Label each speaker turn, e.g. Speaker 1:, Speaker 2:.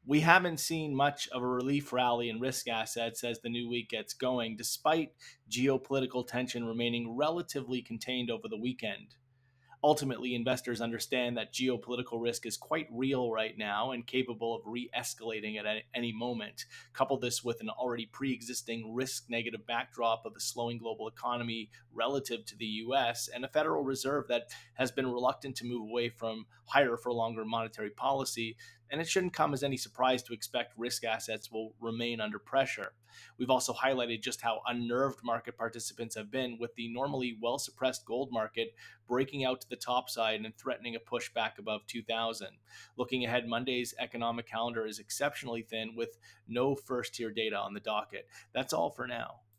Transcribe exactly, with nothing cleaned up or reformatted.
Speaker 1: We haven't seen much of a relief rally in risk assets as the new week gets going, despite geopolitical tension remaining relatively contained over the weekend. Ultimately, investors understand that geopolitical risk is quite real right now and capable of re escalating at any moment. Couple this with an already pre existing risk negative backdrop of a slowing global economy relative to the U S and a Federal Reserve that has been reluctant to move away from higher for longer monetary policy. And it shouldn't come as any surprise to expect risk assets will remain under pressure. We've also highlighted just how unnerved market participants have been with the normally well suppressed gold market breaking out to the top side and threatening a push back above two thousand. Looking ahead, Monday's economic calendar is exceptionally thin with no first tier data on the docket. That's all for now.